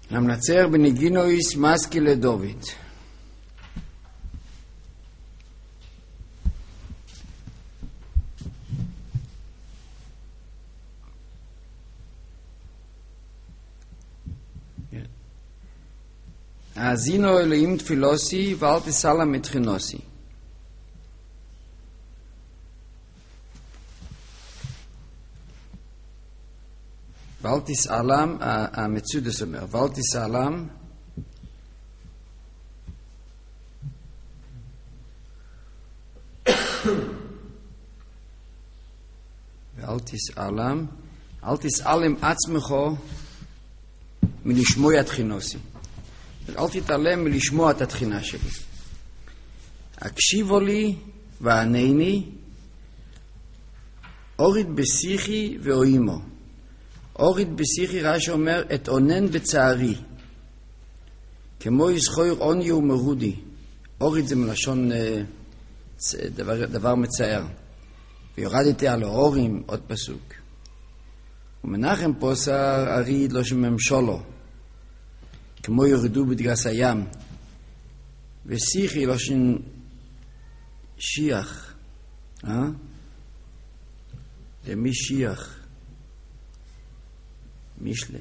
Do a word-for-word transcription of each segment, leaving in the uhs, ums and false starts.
המנצר בניגינויס מסקי לדוד. האזינו אלוהים תפילוסי ואל תסלע מתחינוסי. ואל תסעלם, המצודס אומר, ואל תסעלם ואל תסעלם, אל תסעלם עצמך מלשמוע תחינוסי. אל תתעלם מלשמוע את התחינה שלי. הקשיבו לי וענני, אוריד בשיחי ואוימו. אוריד בשיחי רש"י אומר, את עונן בצערי, כמו יזכור עוני ומרודי. אוריד זה מלשון דבר, דבר מצער. ויורדתי על האורים, עוד פסוק. ומנחם פוסר אריד לא שממשולו, כמו יורדו בדגס הים. ושיחי לא שן שיח. אה? למי שיח? מישלה.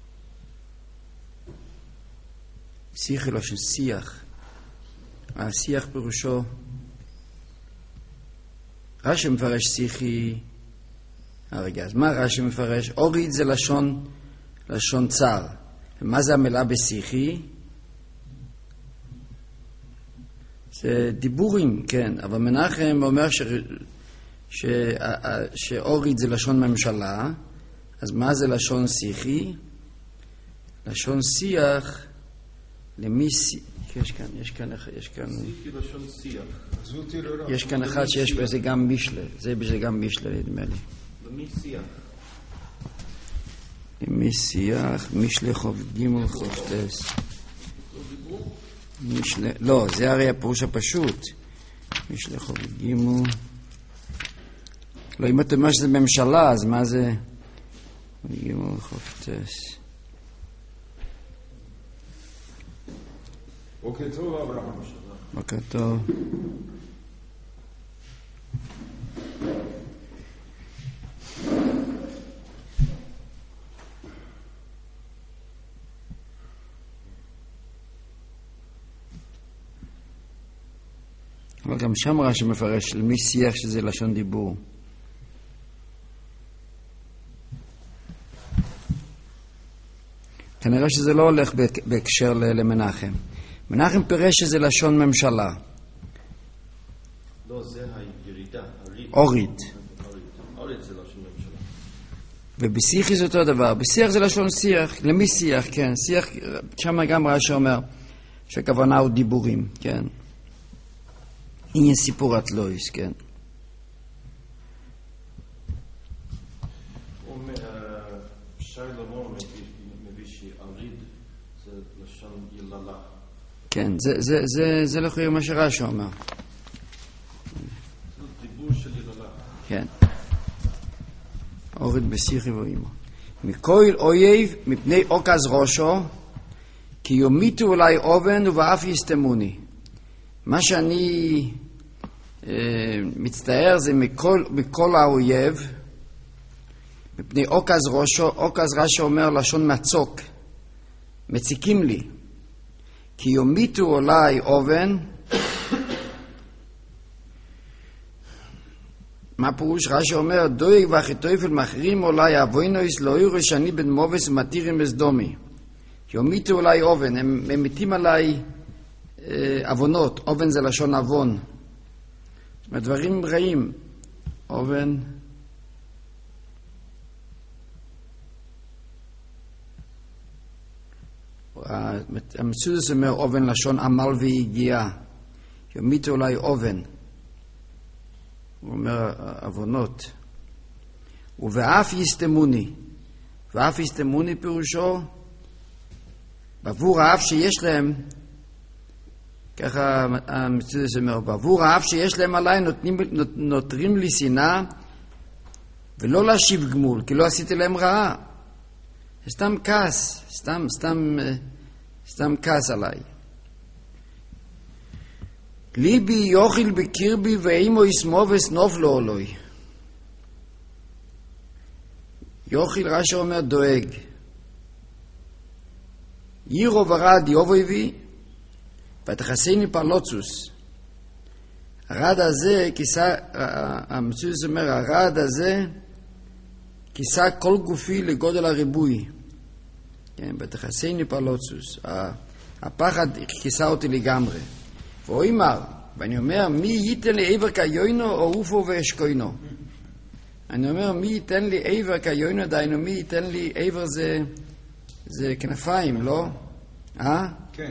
שיחי לא שן שיח. השיח פירושו, רש"י מפרש שיחי, הרגע, אז מה רש"י מפרש? אוריד זה לשון, לשון צר. מה זה המילה בשיחי? זה דיבורים, כן, אבל מנחם אומר ש... ש... שאוריד זה לשון ממשלה, אז מה זה לשון שיחי? לשון שיח, למי שיח? יש כאן, יש כאן, יש כאן, יש כאן אחד שיש בזה גם מישלה, זה בזה גם מישלה נדמה לי. למי שיח? למי שיח, מישלה חוב גימול חוב טס. מישלה, לא, זה הרי הפירוש הפשוט. מישלה חוב גימול. לא, אם אתה אומר שזה ממשלה, אז מה זה? גימול חוב טס. בוקר טוב אברהם. בוקר טוב. אבל גם שם רש"י מפרש למי שיח שזה לשון דיבור. כנראה שזה לא הולך בהקשר למנחם. מנחם פירש שזה לשון ממשלה. לא, זה הירידה. אוריד. אוריד זה לשון ממשלה. ובשיחי זה אותו דבר. בשיח זה לשון שיח. למי שיח? כן. שיח, שם גם רש"י אומר שהכוונה הוא דיבורים. כן. עניין סיפור אטלויס, כן. הוא שיילומו מביא שאריד זה לשון יללה. כן, זה, זה, זה, זה לכאורה מה שרש"י אומר. זה דיבור של יללה. כן. אוריד בשיחי ואימו. מכל אויב מפני עוקז ראשו, כי יומיתו אולי אובן ובאף יסתמוני. מה שאני אה, מצטער זה מכל, מכל האויב, מפני עוקז ראשו, עוקז רש"י אומר לשון מצוק, מציקים לי. כי יומיתו אולי אובן, מה פירוש? רש"י אומר, דויג ואחיתויפל מחרים אולי אבוינויס לא יראו שאני בן מובס ומתירים בסדומי. יומיתו אולי אובן, הם, הם מתים עליי אבונות. אובן זה לשון אבון. זאת אומרת, דברים רעים. אובן. המצודס אומר אובן לשון עמל והגיעה. יומיתו אולי אובן. הוא אומר אבונות. ובאף יסתמוני. ואף יסתמוני פירושו בעבור האף שיש להם, ככה המצודס אומר, בעבור האף שיש להם עליי נותנים, נותרים לי שנאה ולא להשיב גמול, כי לא עשיתי להם רעה. סתם כעס, סתם, סתם, סתם כעס עליי. ליבי יוחיל בקרבי ואימו יסמו וסנוף לו אלוהי. יוחיל רש"י אומר דואג. יירו ורד יובויבי ותחסני פרלוצוס. הרד הזה, כיסה, המצוס אומר, הרד הזה כיסה כל גופי לגודל הריבוי. כן, ותחסני פרלוצוס. הפחד כיסה אותי לגמרי. והוא אמר, ואני אומר, מי ייתן לי עבר כיוינו או רופו ואשכוינו? אני אומר, מי ייתן לי עבר כיוינו, דיינו, מי ייתן לי עבר זה, זה כנפיים, לא? אה? כן.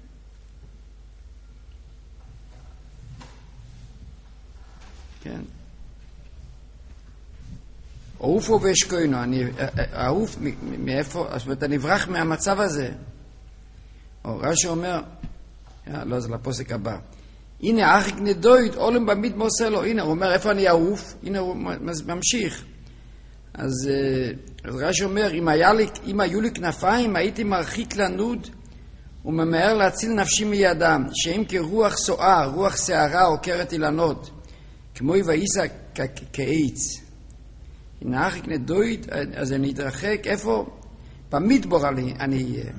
כן. עופו ואשכוינו, אני אעוף מאיפה, זאת אומרת, אני אברח מהמצב הזה. או רש"י אומר, לא, זה לפוסק הבא. הנה, אחיק נדויד, עולם במית מוסר לו. הנה, הוא אומר, איפה אני אעוף? הנה, הוא ממשיך. אז, אז רש"י אומר, אם, לי, אם היו לי כנפיים, הייתי מרחיק לנוד וממהר להציל נפשי מידם, שאם כרוח סוער, רוח שערה עוקרת אילנות, כמו יבאיסה כעץ. הנה, אחיק נדויד, אז אני אתרחק, איפה? במדבור אני אהיה.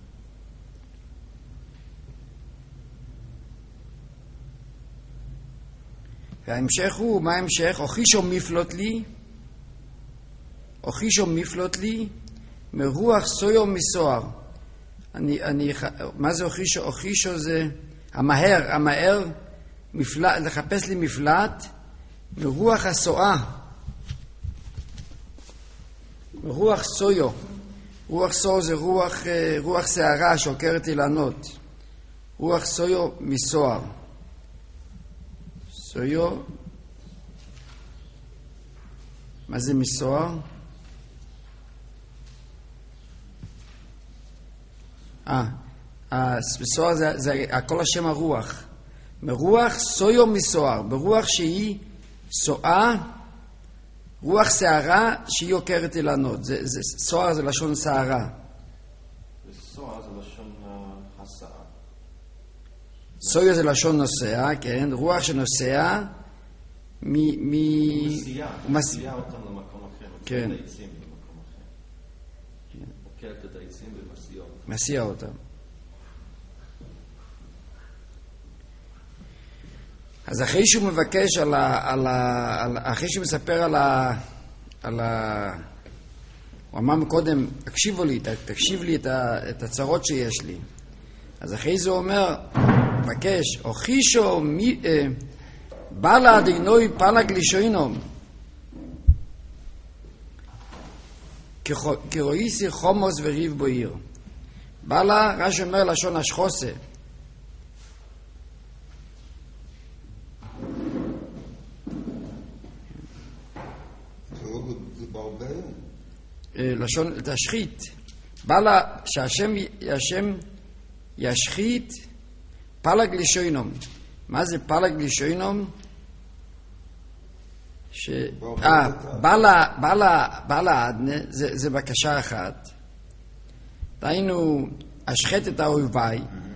וההמשך הוא, מה ההמשך? אוכישו מפלוט לי, אוכישו מפלוט לי, מרוח סויו מסוער. אני, אני, מה זה אוכישו? אוכישו זה המהר, המהר, מפלט, לחפש לי מפלט, מרוח הסועה, מרוח סויו. רוח סויו זה רוח, רוח שערה שעוקרת אילנות. רוח סויו מסוער. סויו, מה זה מסוער? אה, מסוער זה, זה הכל השם הרוח. מרוח סויו מסוער, ברוח שהיא סועה, רוח שערה שהיא עוקרת אילנות. זה, זה, סוער זה לשון שערה. וסוער זה לשון הסעה. סויו זה לשון נוסע, כן, רוח שנוסע מ... מ... מסיעה, מסיעה אותם למקום אחר, כן. מסיעה את העצים למקום אחר. עוקרת את העצים ומסיעה אותם. מסיע אותם. אז אחרי שהוא מבקש על ה... על ה... על... אחרי שהוא מספר על ה... על ה... הוא אמר מקודם, תקשיבו לי, תקשיב לי את, ה... את הצרות שיש לי. אז אחרי זה הוא אומר, מבקש, אוכישו מי... אה, בלה דינוי פלג לישוינום כרואיסי חומוס וריב בועיר. בלה, רש"י אומר לשון השחוסה. לשון תשחית. בלה שהשם השם ישחית פלג לישוינום. מה זה פלג לישוינום? ש... אה, בלה, בלה, בלה עדנה, זה, זה בקשה אחת. דהיינו, אשחט את האויבי.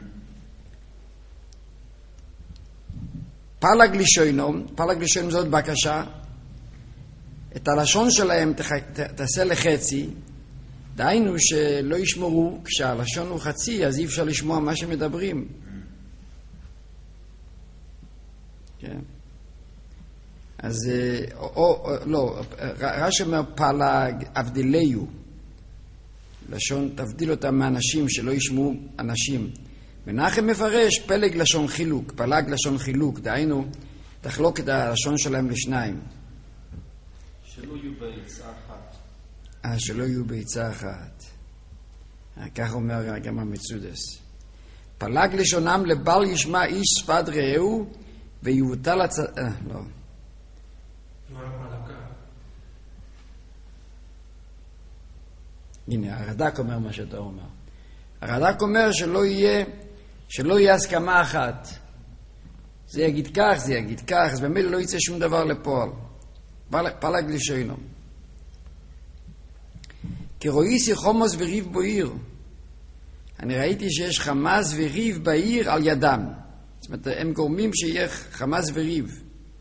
פלג לישוינום, פלג לישוינום זאת בקשה. את הלשון שלהם תח... ת... תעשה לחצי. דהיינו שלא ישמרו, כשהלשון הוא חצי, אז אי אפשר לשמוע מה שמדברים. כן. אז, או, או, לא, רש"י אומר פלג אבדיליו, לשון תבדיל אותם מאנשים שלא ישמעו אנשים. מנחם מפרש פלג לשון חילוק, פלג לשון חילוק, דהיינו תחלוק את הלשון שלהם לשניים. שלא יהיו בעצה אחת. אה, שלא יהיו בעצה אחת. כך אומר גם המצודס. פלג לשונם לבל ישמע איש שפת רעהו ויבוטל הצ... אה, לא. הנה, הרד"ק אומר מה שאתה אומר. הרד"ק אומר שלא יהיה, שלא יהיה הסכמה אחת. זה יגיד כך, זה יגיד כך, אז באמת לא יצא שום דבר לפועל. פלג לשונם. כי רואיסי חומוס וריב בעיר. אני ראיתי שיש חמאס וריב בעיר על ידם. זאת אומרת, הם גורמים שיהיה חמאס וריב.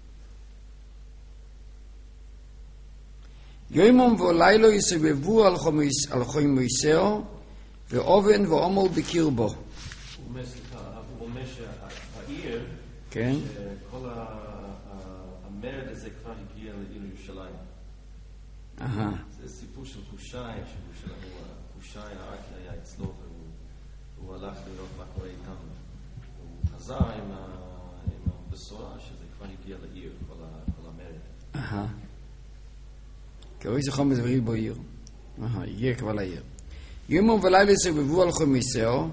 יומום ולילה יסובבו על חומויסאו, ואובן ועומל בקרבו. הוא אומר, סליחה, הוא אומר שהעיר, כן. שכל המרד הזה כבר הגיע לעיר ירושלים. אהה. זה סיפור של חושי, חושי הארקי היה אצלו, והוא הלך לראות מה קורה איתם. הוא חזר עם הבשורה שזה כבר הגיע לעיר, כל המרד. אהה. קראו איזה חומץ וריב בעיר. אהה, הגיע כבר לעיר. יומום ולילה יסובבו על חומויסאו.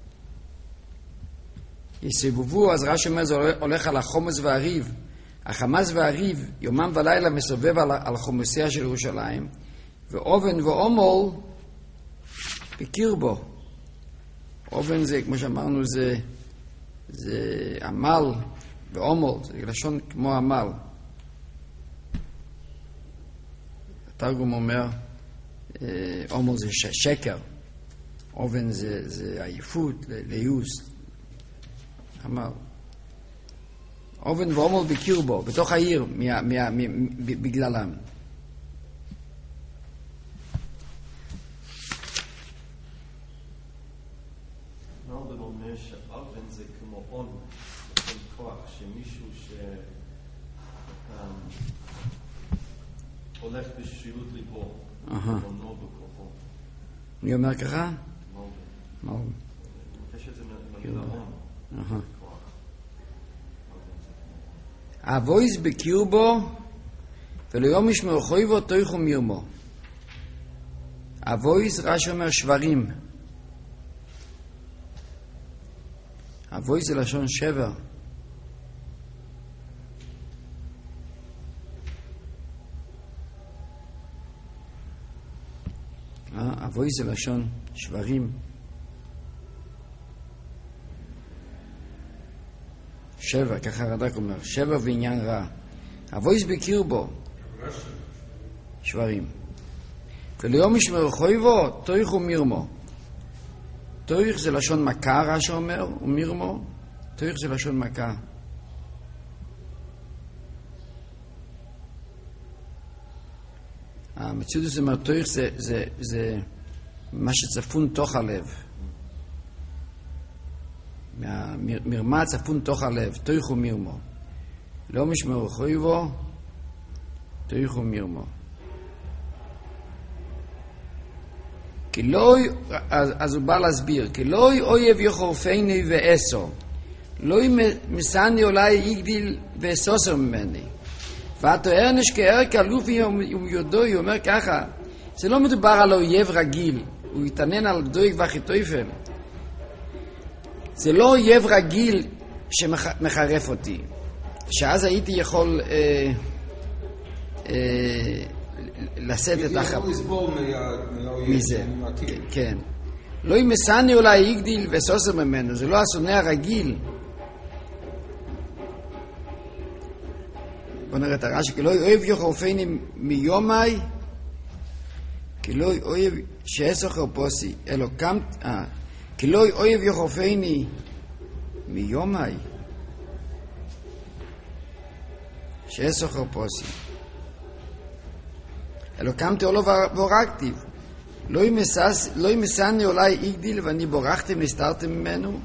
יסובבו, אז רש"י אומר, זה הולך על החומץ והריב. החמאס והריב, יומם ולילה מסובב על, על חומוסיה של ירושלים, ואובן ועומל בקרבו. אובן זה, כמו שאמרנו, זה, זה עמל, ועומל, זה לשון כמו עמל. התרגום אומר, עומל זה שקר, אובן זה, זה עייפות, ליוס, עמל. אובן ועומל בקרבו, בתוך העיר, מה, מה, מה, בגללם. נולדן אומר שאובן זה כמו און, כמו כוח, שמישהו שהולך בשרירות ליבו, אונו בכוחו. מי אומר ככה? נולדן. נולדן. יש את זה מהמילה און. אהה. אבויס בקרבו וליום ישמעו חויבו תויכו מירמו. אבויס רש"י אומר שברים. אבויס זה לשון שבר. אבויס זה לשון שברים. שבר, ככה רד"ק אומר, שבר ועניין רע. אבויס בקרבו, שברים. וליום ישמעו חויבו, תויכו מירמו. תויך זה לשון מכה, רש"י אומר, ומירמו, תויך זה לשון מכה. המציאות אומר, תויך זה, זה, זה מה שצפון תוך הלב. מרמה צפון תוך הלב, תויכו מירמו. לא משמעו חויבו, תויכו מירמו. כי לא, אז, אז הוא בא להסביר, כי לא אויב יחורפני ואסו, לא מסני אולי יגדיל ואסוסר ממני. והתואר נשכער כאלופי ומיודוי, הוא אומר ככה, זה לא מדובר על אויב רגיל, הוא יתענן על גדוי ואחיתויפל. זה לא אויב רגיל שמחרף אותי, שאז הייתי יכול אה, אה, לשאת את החב... מזה, כן. לא ימסני אולי יגדיל וסוסר ממנו, זה לא השונא הרגיל. בוא נראה את הרש"י, כי לא אוהב יחורפני מיומי, כי לא אוהב שאסוכר פוסי, אלו קמת... אה, כי לא אוהב יחורפני מיומי, שאסוכר פוסי. אלו קמתי עולו ובורכתי. לא ימסני אולי יגדיל ואני בורחתי ונסתרתם ממנו.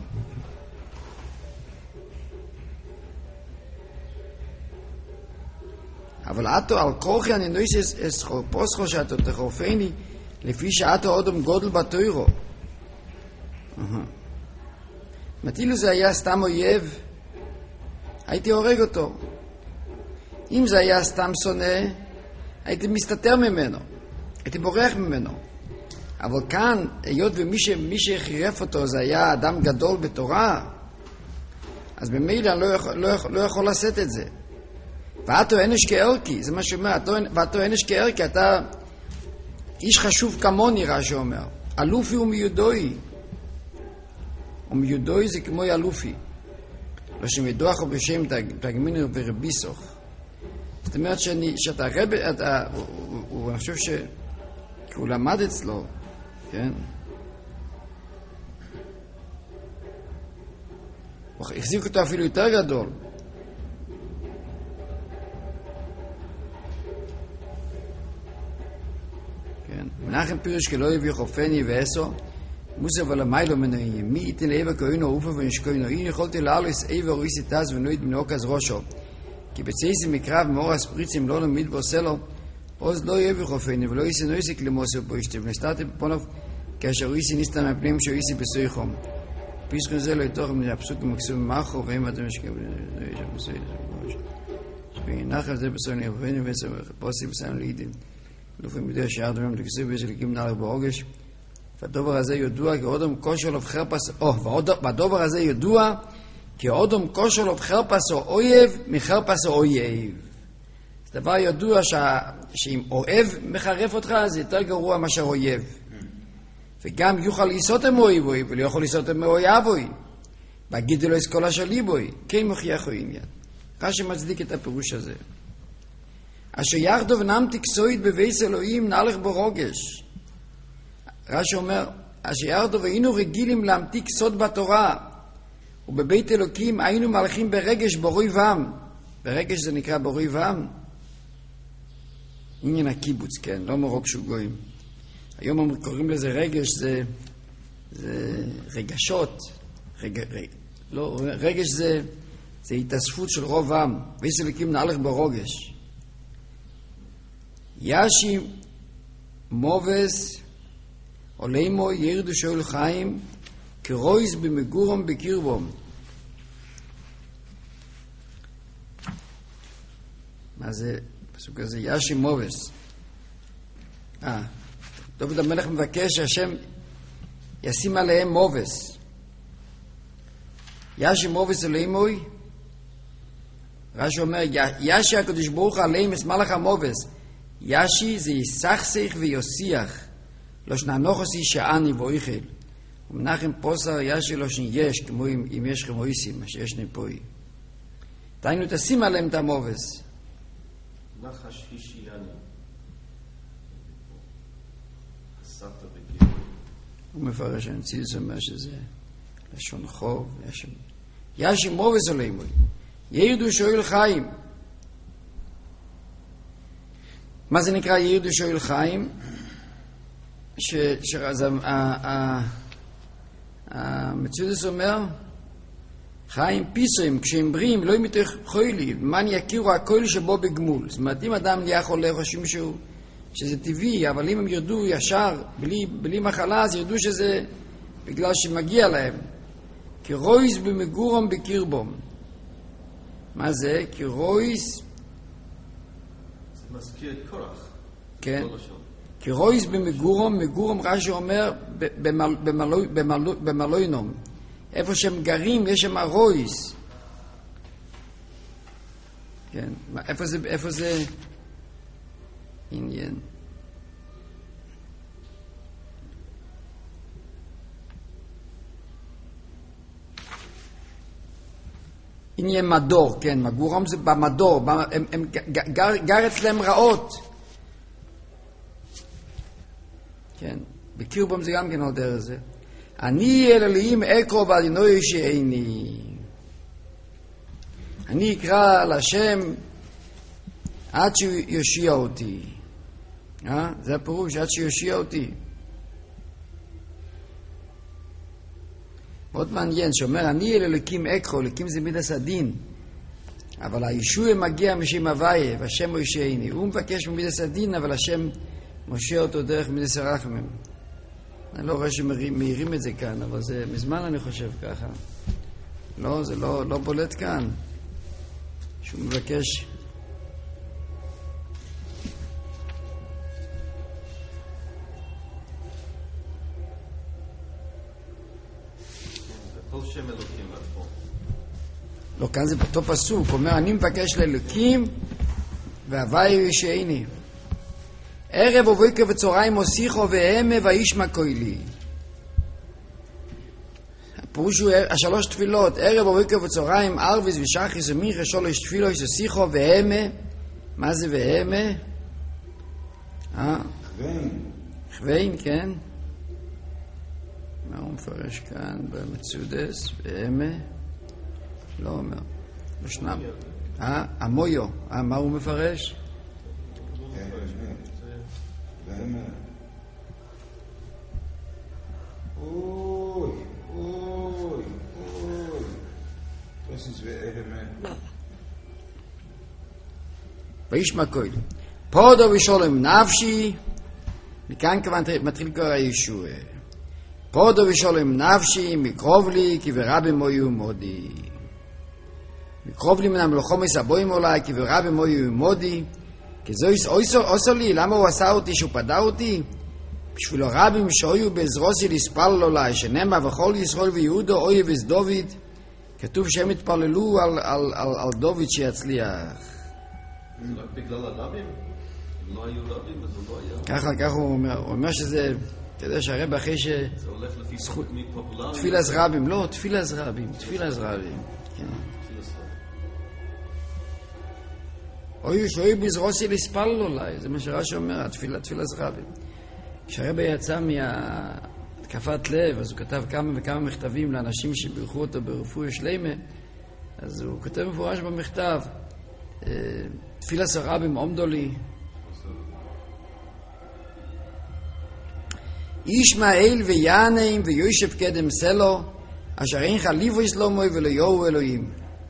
אבל אתו על כורחי אני נויס אסכור פוסכו שאתו תחורפני לפי שאתו אודם גודל בתוירו. מתילו זה היה סתם אויב, הייתי הורג אותו. אם זה היה סתם שונא, הייתי מסתתר ממנו, הייתי בורח ממנו. אבל כאן, היות ומי ש, מי שחירף אותו זה היה אדם גדול בתורה, אז במילא אני לא יכול, לא יכול, לא יכול לעשות את זה. ואתו אנש כאלקי, זה מה שאומר, ואתו אנש כאלקי, אתה איש חשוב כמוני, רש"י אומר. אלופי ומיודוי. ומיודוי זה כמו אלופי. לא שמדוח הוא בשם תגמינו ורביסוך. זאת אומרת שאני, שאתה רב, אתה, הוא, הוא, אני חושב ש... כי הוא למד אצלו, כן? הוא החזיק אותו אפילו יותר גדול. כן? מנחם פירוש כלא יביא חופני ואסו, מוסף על המיילו מנועים, מי איתן לאיבה כאינו אופה ונשקוינו, אין יכולתי לעלוס איבה רויסי תז ונועית בנעוקז ראשו, כי בצייסי מקרב מאור הספריצים לא נמיד ועושלו, עוז לא יביא חופני ולא איסי נויסי כלמוסו פה ישתי, ונסתתי בפונוב כאשר איסי ניסתה מהפנים שהוא איסי בסויחום. פיסחו זה לא יתוך מן הפסוק ומקסום מאחו, והם אתם משקעים, נחל זה בסויני, ובני בעצם פוסי בסיים לידים. לפעמים יודע שער דברים תכסים ושלקים נערך ברוגש. והדובר הזה ידוע כי אודום כושר לו בחרפס, או, והדובר הזה ידוע כי אודום כושר לו בחרפס או אויב מחרפס או אויב. זה דבר ידוע שאם אוהב מחרף אותך, זה יותר גרוע מאשר אויב. וגם יוכל לסותם אויבוי, ולא יכול לסותם אויבוי. בהגידו לו אסכולה של ליבוי, כן מוכיח או עניין. רש"י מצדיק את הפירוש הזה. אשר יחדו ונמתיק סויד בבייס אלוהים נהלך בו רוגש. רש"י אומר, אשר יחדו והיינו רגילים להמתיק סוד בתורה, ובבית אלוקים היינו מלכים ברגש בורוי ועם. ברגש זה נקרא בורוי ועם. עניין הקיבוץ, כן, לא מרוק שהוא גויים. היום קוראים לזה רגש, זה, זה רגשות. רג, רג, לא, רגש זה, זה התאספות של רוב עם. בייס אלוקים נהלך בו רוגש. ישי מובס עולמו ירדו שאול חיים כרויס במגורם בקרבום. מה זה פסוק הזה? ישי מובס. אה, דוד המלך מבקש שהשם ישים עליהם מובס. ישי מובס עולמו, רש"י אומר, ישי הקדוש ברוך עליהם את מלאך המובס. ישי זה יסכסך ויוסיח, לא שננוחוסי שעני ואויכל. ומנחם פוסר ישי לא שיש, כמו אם, אם יש חמויסים, מה שיש נפוי. תהיינו תשים עליהם את המובס. נחש הישייני. הסת בגיר. הוא מפרש הנציץ אומר שזה לשון חוב. ישי, ישי מובס עליהם. ירדו שאול חיים. מה זה נקרא ירדו שאול חיים? שאז המצודס אומר חיים פיסוים כשהם בריאים לא מתוך חולי מן יכירו הכל שבו בגמול. זאת אומרת אם אדם נהיה חולה חושבים שהוא שזה טבעי, אבל אם הם ירדו ישר בלי, בלי מחלה אז ירדו שזה בגלל שמגיע להם. כי רויס במגורם בקרבום. מה זה? כי רויס זה מזכיר את קורח. כן. כי רויס במגורום, מגורום רש"י אומר במלוינום. איפה שהם גרים יש שם רויס. כן. איפה זה, איפה זה עניין? עניין מדור, כן, מגורום זה במדור, הם, הם גר, גר אצלם רעות. כן, בקרבום זה גם כן עוד דרך זה. אני אל אלוהים אקרוב על עינוי שאיני. אני אקרא להשם עד שיושיע אותי. אה? זה הפירוש, עד שיושיע אותי. מאוד מעניין, שאומר, אני אל אלוקים אקרו, אלוקים זה מידס הדין. אבל הישוע מגיע משם הוויה, והשם מושיעני. הוא מבקש ממידס הדין, אבל השם מושיע אותו דרך מידס הרחמים. אני לא רואה שמאירים את זה כאן, אבל זה מזמן אני חושב ככה. לא, זה לא, לא בולט כאן. שהוא מבקש... כל שם אלוקים לעצמו. לא, כאן זה אותו פסוק. הוא אומר, אני מבקש לאלוקים והוויה יושיעני. ערב ובוקר וצהריים הוסיחו והמה וישמע קולי. הפירוש הוא השלוש תפילות, ערב ובוקר וצהריים, ערביס ושחריס ומנחה, שלוש תפילות, הוסיחו והמה. מה זה והמה? אה? חווין, כן? מה הוא מפרש כאן במצודס? ואמה? לא אומר. בשנם. אה? המויו. אה, מה הוא מפרש? ואמה. אוי, אוי, אוי. Das ist ואמה. וישמע קויל. פודו ושולם נפשי, מכאן כבר מתחיל כבר הישוע. פודו ושולם נפשי, מקרוב לי, כי ורבי מויו מודי. מקרוב לי מן המלוכו מסבוים אולי, כי ורבי מויו מודי. כי זו עושה לי, למה הוא עשה אותי, שהוא פדה אותי? בשביל הרבים שהיו בעזרוסי לספל אולי, שנאמר וכל ישראל ויהודו, אוי וז דוד. כתוב שהם התפללו על, על, על, על דוד שיצליח. זה רק בגלל הרבים? אם לא היו רבים, אז הוא לא היה. ככה, ככה הוא אומר. הוא אומר שזה, אתה יודע שהרב אחרי ש... זה הולך לפי תוכנית פופולרית. תפילת רבים, לא, תפילת רבים, תפילת רבים. כן. אוי, שאוי בזרוסי לספל אולי, זה מה שרש"י אומר, תפילת, תפילת רבים. כשהרב יצא מהתקפת לב, אז הוא כתב כמה וכמה מכתבים לאנשים שבירכו אותו ברפואה שלמה, אז הוא כותב מפורש במכתב, תפילת רבים עומדו לי. ישמעאל ויענם ויושב קדם סלו, אשר אין חליבו יסלומוי ולא יוהו אלוהים.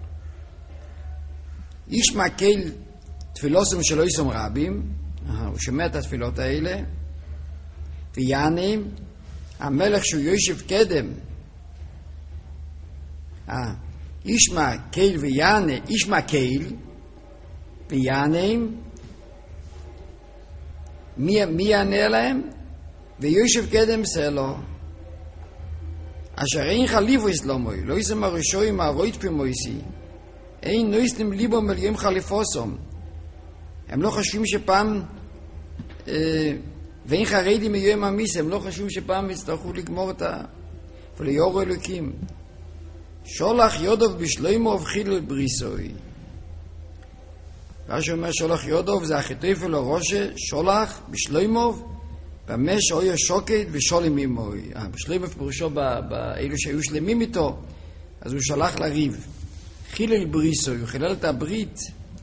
ישמעאל תפילוסם שלא יסום רבים, הוא שומע את התפילות האלה, ויענם, המלך שהוא יושב קדם, ישמעאל ויענם, ישמעאל ויענם, מי, מי יענה להם? ויושב קדם סלו, אשר אין חליבו יסלומוי, לא יסם הראשוי מהרוית פמויסי, אין נויסטים ליבו מליים חליפוסום. הם לא חושבים שפעם, אה, ואין חרדים מיום המיס, הם לא חושבים שפעם יצטרכו לגמור את ה... וליורו אלוקים. שולח יודוב בשלוימו ובחיל בריסוי. מה שאומר שולח יודוב זה החיטוי ולו ראשה, שולח בשלוימו במה שאויו שוקד ושולם עמוי. בשלוימו פירושו באלו שהיו שלמים איתו, אז הוא שלח לריב. חילל בריסוי, הוא חילל את הברית.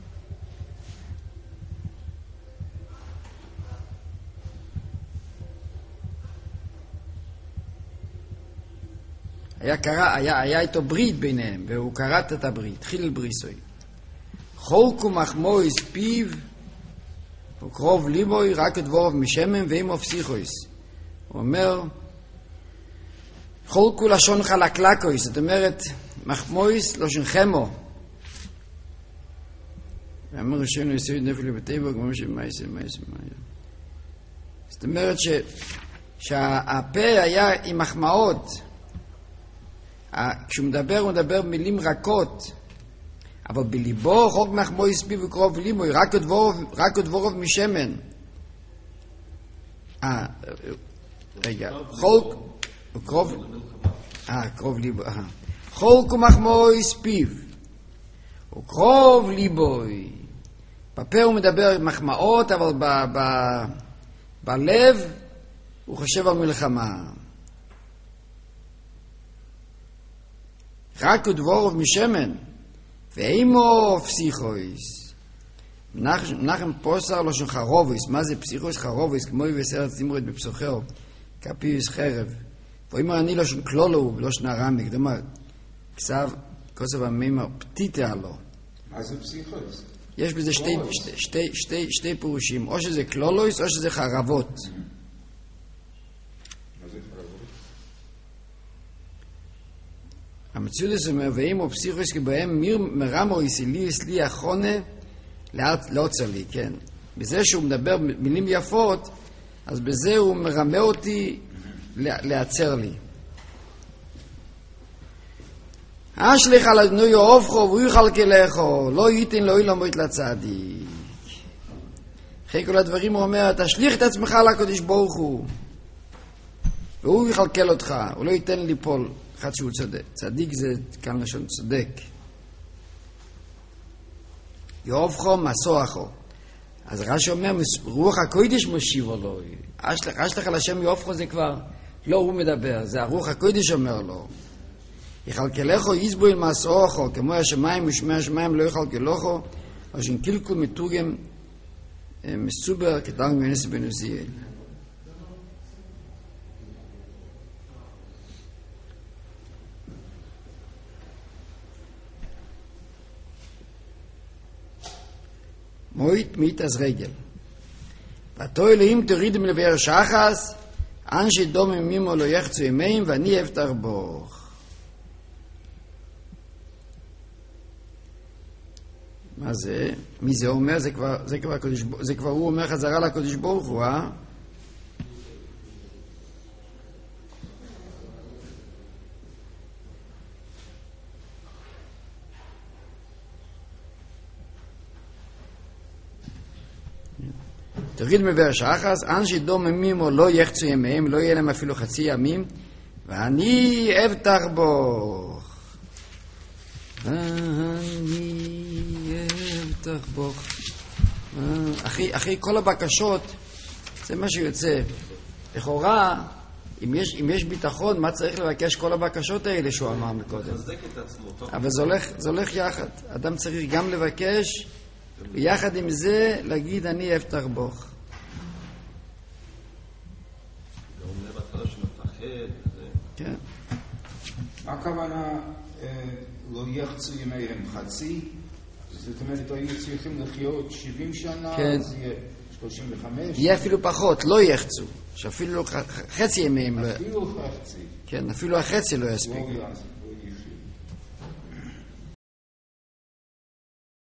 היה, קרא, היה, היה איתו ברית ביניהם, והוא קראת את הברית, חילל בריסוי. חולקו מחמויס פיו, וקרוב ליבוי, רק את דבורוב משמם, ואימו פסיכויס. הוא אומר, חולקו לשון חלקלקויס, זאת אומרת, מחמויס לשון חמו. ואמר ראשינו יסוד נפל לבטבע, כמו שמייסה, מייסה, מייסה. זאת אומרת ש, שהפה היה עם מחמאות. כשהוא מדבר, הוא מדבר מילים רכות. אבל בליבו חוק מחמויס פיו וקרוב ליבוי, רק את דבורוב, רק את דבורוב משמן. אה, רגע, חוק, קרוב, אה, קרוב ליבוי, אה. חוק ומחמויס פיו, וקרוב ליבוי. בפה הוא מדבר מחמאות, אבל ב, ב, בלב הוא חושב על מלחמה. רק ודבורוב משמן, ואימו פסיכויס. מנחם פוסר לא של חרובויס. מה זה פסיכויס? חרובויס, כמו בסרט זמרת בפסוחהו, כפיוס חרב. ואימו אני לא של כלולו, לא של נרמי, כלומר, כסב, כוסב המימר, פתיתה עלו. מה זה פסיכויס? יש בזה שתי, שתי, שתי, שתי, שתי פירושים, או שזה כלולויס, או שזה חרבות. מה זה חרבות? המציאות הזה אומר, ואימו פסיכויס כבהם מיר מרמו יסילי יסלי החונה לעוצר לי, כן. בזה שהוא מדבר מילים יפות, אז בזה הוא מרמה אותי לעצר לי. אשליך על אדנו יאהבכו והוא יכלכלךו, לא ייתן לו אילמות לצדיק. אחרי כל הדברים הוא אומר, תשליך את עצמך לקדוש ברוך הוא, והוא יכלכל אותך, הוא לא ייתן ליפול. אחד שהוא צודק. צדיק זה כאן לשון צודק. יאהבכו מסועכו. אז רש"י אומר, רוח הקודש מושיב לו. אשלח על השם יופכו זה כבר, לא הוא מדבר, זה הרוח הקודש אומר לו. יכלכלךו יסבויל מסעוכו, כמו השמיים ושמי השמיים לא יכלכלוכו, או שנקילקו מתורגם מסובר כתלם גוינס בן עוזיאל. מוית מית אז רגל. ותו אלוהים תורידם לבאר שחס, אנשי דומם מימו לא יחצו ימים, ואני אבטח בוך. מה זה? מי זה אומר? זה כבר, זה כבר, הקודש, זה כבר הוא אומר חזרה לקודש ברוך הוא, אה? תוריד מבאר שחס, אנשי דוממים או לא יחצו ימיהם, לא יהיה להם אפילו חצי ימים, ואני אבטח בוך. אני אבטח בוך. אחי, אחי, כל הבקשות, זה מה שיוצא. לכאורה, אם יש, אם יש ביטחון, מה צריך לבקש כל הבקשות האלה שהוא אמר מקודם? אבל זה הולך, זה הולך יחד. אדם צריך גם לבקש, ויחד עם זה להגיד אני אבטח בוך. כן. מה הכוונה לא יחצו ימיהם חצי? זאת אומרת, היו צריכים לחיות שבעים שנה, אז יהיה שלושים וחמש. יהיה אפילו פחות, לא יחצו. שאפילו חצי ימיהם לא... אפילו חצי. כן, אפילו החצי לא יספיק.